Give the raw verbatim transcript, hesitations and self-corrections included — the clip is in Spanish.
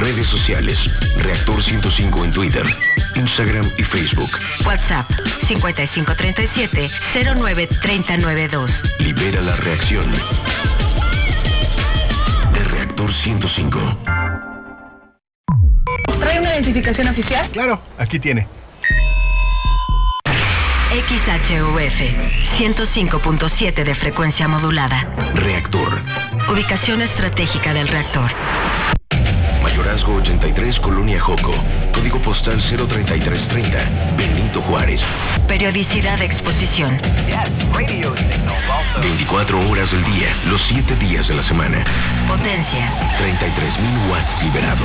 Redes sociales. Reactor ciento cinco en Twitter, Instagram y Facebook. WhatsApp cincuenta y cinco treinta y siete cero nueve treinta noventa y dos. Libera la reacción. De Reactor ciento cinco. ¿Trae una identificación oficial? Claro, aquí tiene. X H U F ciento cinco punto siete de frecuencia modulada. Reactor. Ubicación estratégica del reactor. Mayorazgo ochenta y tres, Colonia Joco. Código postal cero treinta y tres treinta, Benito Juárez. Periodicidad de exposición. veinticuatro horas del día, los siete días de la semana. Potencia. treinta y tres mil watts liberados.